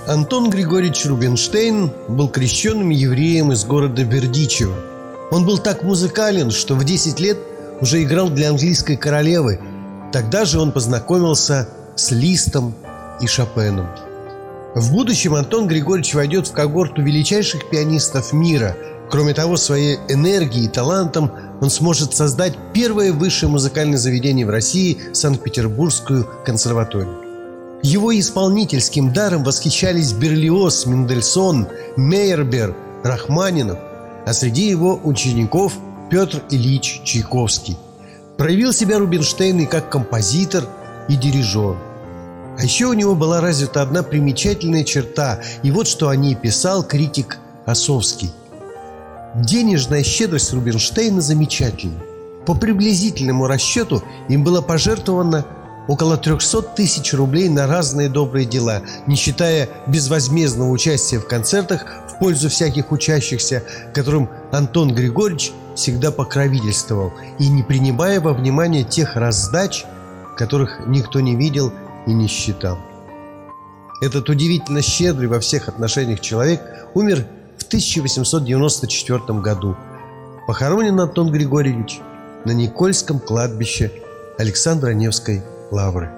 Антон Григорьевич Рубинштейн был крещенным евреем из города Бердичево. Он был так музыкален, что в 10 лет уже играл для английской королевы. Тогда же он познакомился с Листом и Шопеном. В будущем Антон Григорьевич войдет в когорту величайших пианистов мира. Кроме того, своей энергией и талантом он сможет создать первое высшее музыкальное заведение в России – Санкт-Петербургскую консерваторию. Его исполнительским даром восхищались Берлиоз, Мендельсон, Мейербер, Рахманинов, а среди его учеников Петр Ильич Чайковский. Проявил себя Рубинштейн и как композитор, и дирижер. А еще у него была развита одна примечательная черта, и вот что о ней писал критик Осовский. Денежная щедрость Рубинштейна замечательна. По приблизительному расчету им было пожертвовано около 300 тысяч рублей на разные добрые дела, не считая безвозмездного участия в концертах в пользу всяких учащихся, которым Антон Григорьевич всегда покровительствовал, и не принимая во внимание тех раздач, которых никто не видел и не считал. Этот удивительно щедрый во всех отношениях человек умер в 1894 году. Похоронен Антон Григорьевич на Никольском кладбище Александро-Невской лавры.